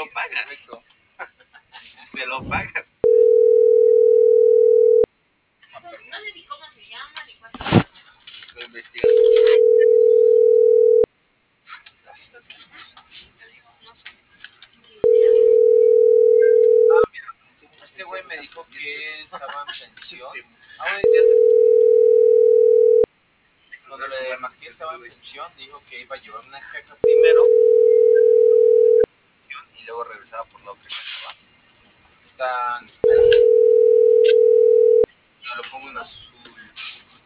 lo pagas. Me lo pagas. No sé ni cómo se llama, ni cuánto. Estoy investigando. Te digo, no sé. Ah, mira, este güey me dijo que estaba en pensión. Bueno, ya sé. Cuando le marqué estaba en pensión, dijo que iba a llevar una caja primero y luego regresaba por la otra caja. Está. Yo lo pongo en las